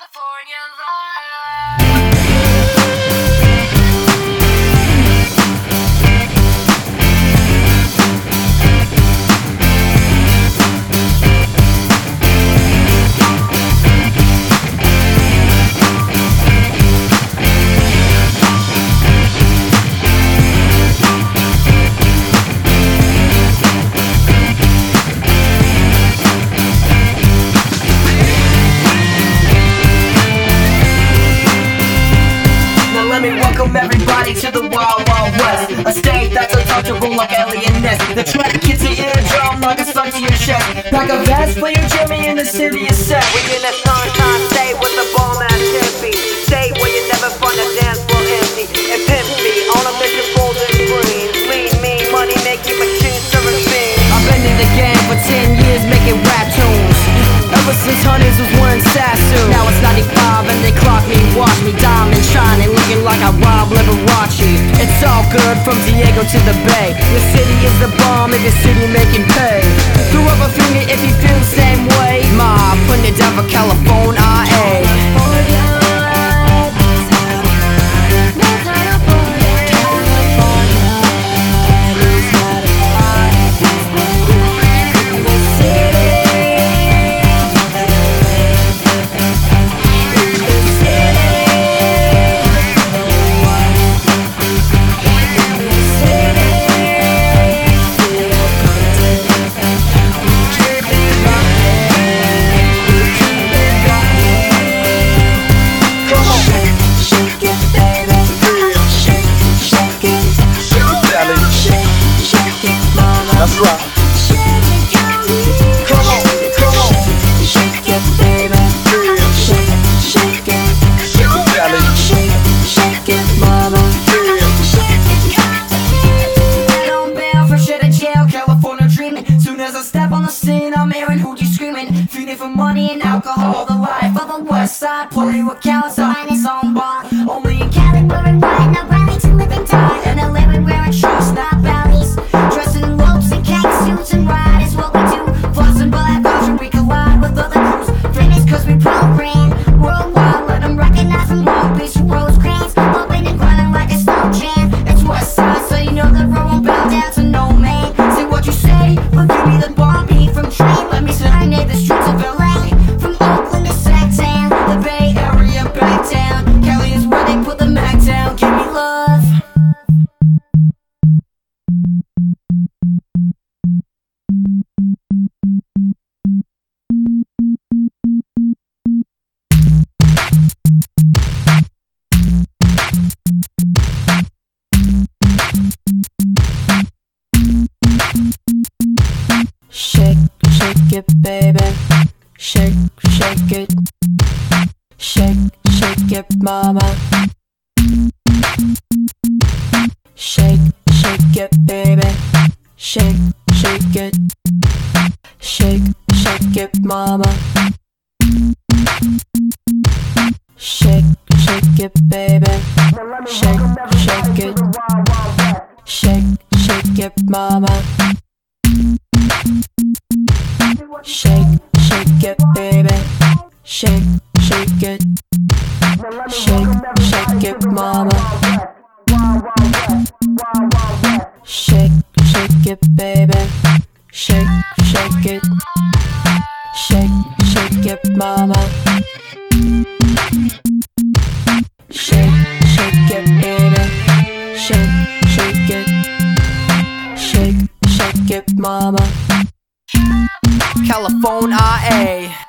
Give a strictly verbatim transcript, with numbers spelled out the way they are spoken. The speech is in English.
California love. Let me welcome everybody to the Wild Wild West, a state that's untouchable like alien nest. The track hits your eardrum like a sun to your chest. Pack a vest, play your Jimmy, and the city is set. We in the sunshine state with the bomb ass hippie. State where you never find a dance floor empty. And pimp me on a mission golden green. Lead me, money making machine serving fiends. I've been in the game for ten years making rap tunes. Ever since Hunters was wearing Sassoon. Now it's ninety-five and they clock me, watch me diamond shining, looking like I rob Liberace. It's all good from Diego to the Bay. Your city is the bomb if your city making pay. Throw up a finger if you feel the same way. Ma, putting it down for California. That's right. Come on, come on. Shake it, baby. Yeah. Shake, shake it. Shake it, belly. Shake, shake it, mama. Yeah. Head on bail, fresh out of jail, California dreaming. Soon as I step on the scene, I'm hearing hooties screaming. Feeding for money and alcohol, the life of the west side. Party with Cali's on its own bar. Only in Cali, we're in wine, not rally to live and die. And I live and wearing trust, not valleys. Dressing in ropes and khaki suits and ride is what we do. Flossing black ocean, we collide with other crews. Famous cause we program worldwide. Let them recognize from Long Beach to Rosecrans. Bumping and grinding like a snow jam. It's west side, so you know the road won't bow down to no man. Say what you say, but give me the bomb beat from train. Let me serenade the streets of L A. From Oakland to Sacktown, the Bay Area back down. Cali is where they put the Mac down. Give me love. Shake, shake it, baby. Shake, shake it. Shake, shake it, mama. Shake, shake it, baby. Shake, shake it. Shake, shake it, mama. Shake, shake it, baby. Shake, shake it. Shake, shake it, mama. Shake, shake it, baby. Shake, shake it. Shake, shake it, mama. Shake, shake it, baby. Shake, shake it. Shake, shake it, mama. Shake, shake it, baby. Shake, shake it. Shake, shake it, mama. California.